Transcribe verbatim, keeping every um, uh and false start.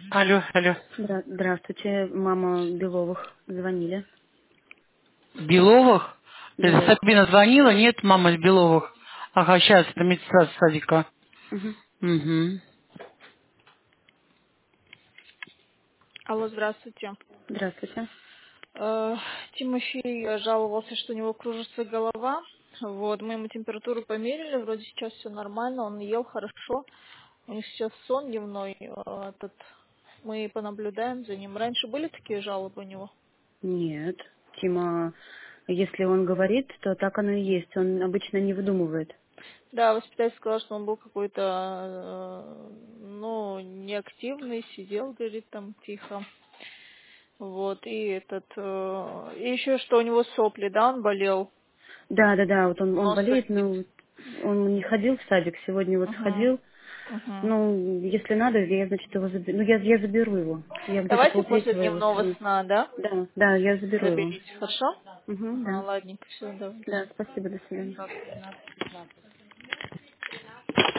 Алло, алло. Здра- Здравствуйте, мама Беловых звонили. Беловых? Это Беловых. Сабина звонила? Нет, мама из Беловых. Ага, сейчас, это медсестра с садика. Мгм. Угу. Алло, здравствуйте. Здравствуйте. Э, Тимофей э, жаловался, что у него кружится голова. Вот, мы ему температуру померили, вроде сейчас все нормально, он ел хорошо. У них сейчас сон дневной, э, этот, мы понаблюдаем за ним. Раньше были такие жалобы у него? Нет, Тима, если он говорит, то так оно и есть. Он обычно не выдумывает. Да, воспитатель сказал, что он был какой-то, э, ну, неактивный, сидел, говорит, там тихо. Вот, и этот, э, и еще что у него сопли, да, он болел, Да, да, да, вот он, он нос болеет, садится. но он не ходил в садик. Сегодня вот Угу. сходил. Угу. Ну, если надо, я, значит, его заберу. Ну, я, я заберу его. Я где-то Давайте после полтретьего его дневного верну. сна, да? Да, да, я заберу его. Заберите, хорошо? Угу, Ага, да. ладненько, все, давайте. Да, спасибо, до свидания. Ладно.